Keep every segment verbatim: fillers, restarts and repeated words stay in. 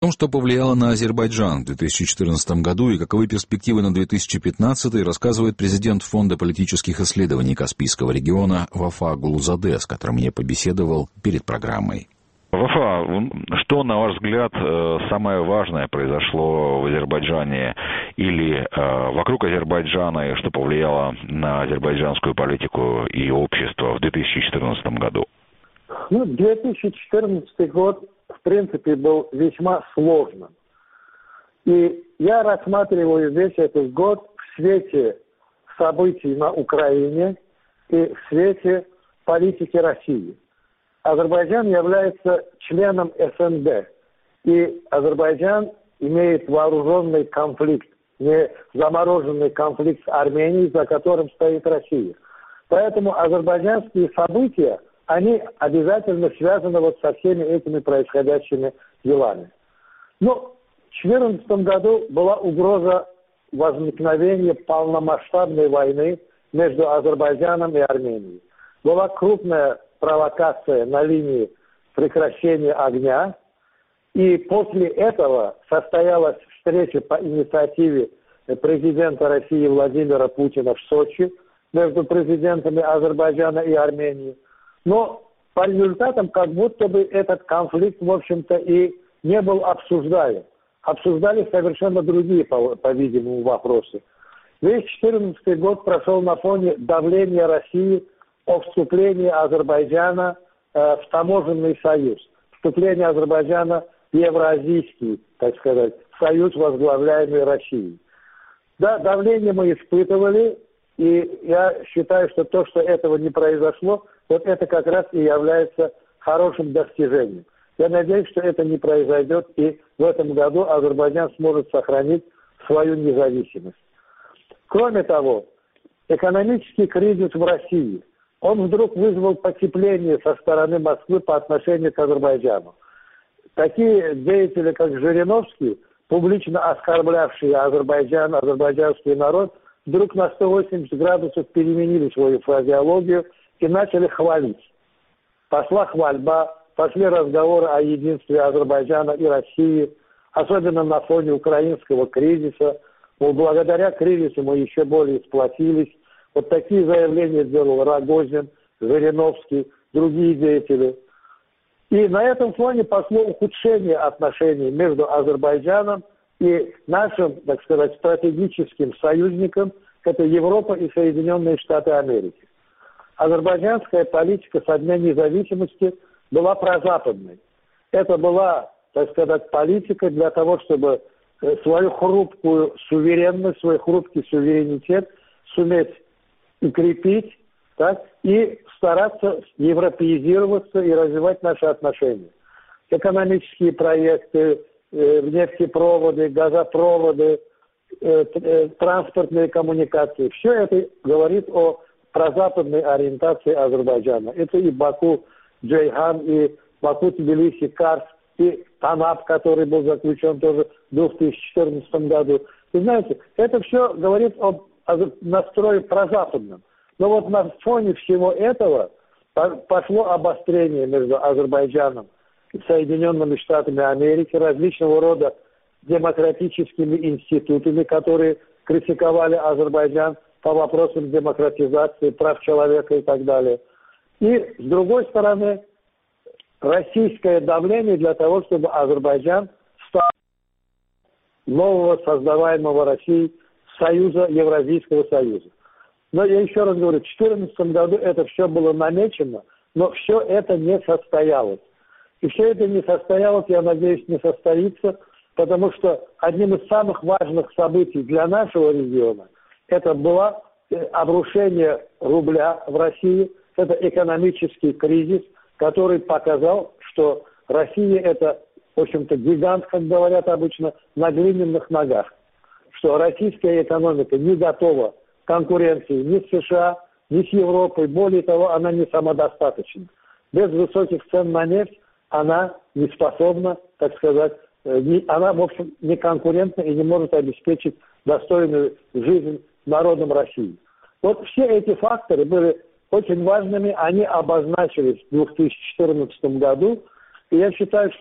О том, что повлияло на Азербайджан в две тысячи четырнадцатом году и каковы перспективы на две тысячи пятнадцатый, рассказывает президент Фонда политических исследований Каспийского региона Вафа Гулузаде, с которым я побеседовал перед программой. Вафа, что, на ваш взгляд, самое важное произошло в Азербайджане или вокруг Азербайджана, и что повлияло на азербайджанскую политику и общество в две тысячи четырнадцатом году? Ну, две тысячи четырнадцатый год, в принципе, был весьма сложным. И я рассматриваю весь этот год в свете событий на Украине и в свете политики России. Азербайджан является членом СНГ, и Азербайджан имеет вооруженный конфликт, не замороженный конфликт с Арменией, за которым стоит Россия. Поэтому азербайджанские события, они обязательно связаны вот со всеми этими происходящими делами. Но в две тысячи четырнадцатом году была угроза возникновения полномасштабной войны между Азербайджаном и Арменией. Была крупная провокация на линии прекращения огня, и после этого состоялась встреча по инициативе президента России Владимира Путина в Сочи между президентами Азербайджана и Армении. Но по результатам как будто бы этот конфликт, в общем-то, и не был обсуждаем. Обсуждали совершенно другие, по-видимому, вопросы. две тысячи четырнадцатый год прошел на фоне давления России о вступлении Азербайджана э, в таможенный союз. Вступление Азербайджана в Евразийский, так сказать, союз, возглавляемый Россией. Да, давление мы испытывали, и я считаю, что то, что этого не произошло, вот это как раз и является хорошим достижением. Я надеюсь, что это не произойдет, и в этом году Азербайджан сможет сохранить свою независимость. Кроме того, экономический кризис в России, он вдруг вызвал потепление со стороны Москвы по отношению к Азербайджану. Такие деятели, как Жириновский, публично оскорблявшие Азербайджан, азербайджанский народ, вдруг на сто восемьдесят градусов переменили свою фразеологию и начали хвалить. Пошла хвальба, пошли разговоры о единстве Азербайджана и России, особенно на фоне украинского кризиса. Мол, благодаря кризису мы еще более сплотились. Вот такие заявления сделал Рогозин, Жириновский, другие деятели. И на этом фоне пошло ухудшение отношений между Азербайджаном и нашим, так сказать, стратегическим союзником, это Европа и Соединенные Штаты Америки. Азербайджанская политика со дня независимости была прозападной. Это была, так сказать, политика для того, чтобы свою хрупкую суверенность, свой хрупкий суверенитет суметь укрепить, так, и стараться европеизироваться и развивать наши отношения. Экономические проекты, э, нефтепроводы, газопроводы, э, э, транспортные коммуникации. Все это говорит о прозападной ориентации Азербайджана. Это и Баку, Джейхан, и Баку, Тбилиси, Карс, и ТАНАП, который был заключен тоже в две тысячи четырнадцатом году. Вы знаете, это все говорит о настрое прозападном. Но вот на фоне всего этого пошло обострение между Азербайджаном и Соединенными Штатами Америки, различного рода демократическими институтами, которые критиковали Азербайджан по вопросам демократизации, прав человека и так далее. И, с другой стороны, российское давление для того, чтобы Азербайджан стал нового создаваемого Россией Союза, Евразийского союза. Но я еще раз говорю, в две тысячи четырнадцатом году это все было намечено, но все это не состоялось. И все это не состоялось, я надеюсь, не состоится, потому что одним из самых важных событий для нашего региона это было обрушение рубля в России, это экономический кризис, который показал, что Россия это, в общем-то, гигант, как говорят обычно, на глиняных ногах. Что российская экономика не готова к конкуренции ни с США, ни с Европой. Более того, она не самодостаточна. Без высоких цен на нефть она не способна, так сказать, не, она, в общем, не конкурентна и не может обеспечить достойную жизнь народам России. Вот все эти факторы были очень важными, они обозначились в две тысячи четырнадцатом году. И я считаю, что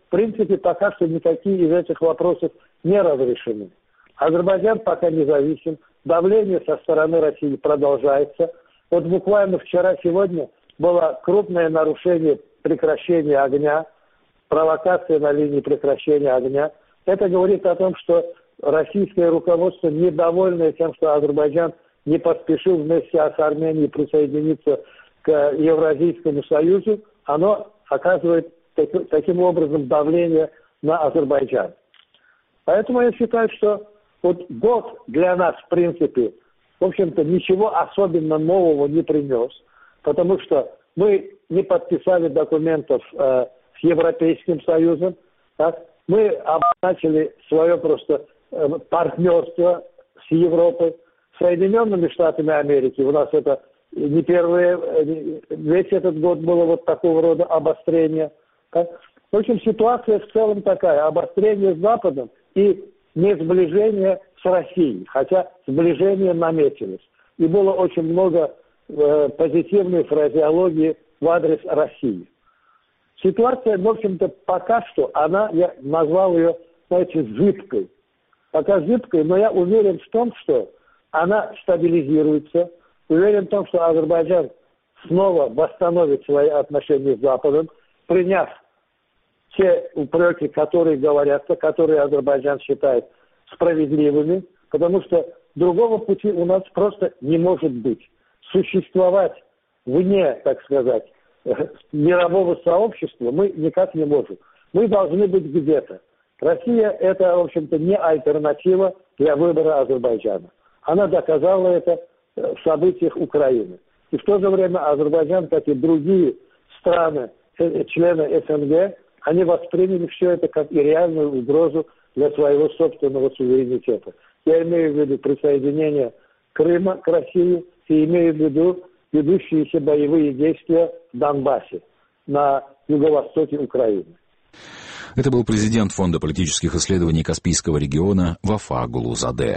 в принципе, пока что никакие из этих вопросов не разрешены. Азербайджан пока независим, давление со стороны России продолжается. Вот буквально вчера-сегодня было крупное нарушение прекращения огня, провокация на линии прекращения огня. Это говорит о том, что российское руководство, недовольное тем, что Азербайджан не поспешил вместе с Арменией присоединиться к Евразийскому союзу, оно оказывает так, таким образом давление на Азербайджан. Поэтому я считаю, что вот год для нас, в принципе, в общем-то, ничего особенно нового не принес, потому что мы не подписали документов э, с Европейским Союзом, так? Мы обозначили свое просто э, партнерство с Европой, с Соединенными Штатами Америки. У нас это не первое, э, весь этот год было вот такого рода обострение. Так? В общем, ситуация в целом такая, обострение с Западом и не сближение с Россией, хотя сближение наметилось. И было очень много э, позитивной фразеологии в адрес России. Ситуация, в общем-то, пока что, она, я назвал ее, знаете, зыбкой. Пока зыбкой, но я уверен в том, что она стабилизируется. Уверен в том, что Азербайджан снова восстановит свои отношения с Западом, приняв те упреки, которые говорятся, которые Азербайджан считает справедливыми, потому что другого пути у нас просто не может быть. Существовать вне, так сказать, мирового сообщества мы никак не можем. Мы должны быть где-то. Россия – это, в общем-то, не альтернатива для выбора Азербайджана. Она доказала это в событиях Украины. И в то же время Азербайджан, как и другие страны, члены СНГ, они восприняли все это как и реальную угрозу для своего собственного суверенитета. Я имею в виду присоединение Крыма к России и имею в виду ведущиеся боевые действия в Донбассе, на юго-востоке Украины. Это был президент Фонда политических исследований Каспийского региона Вафа Гулузаде.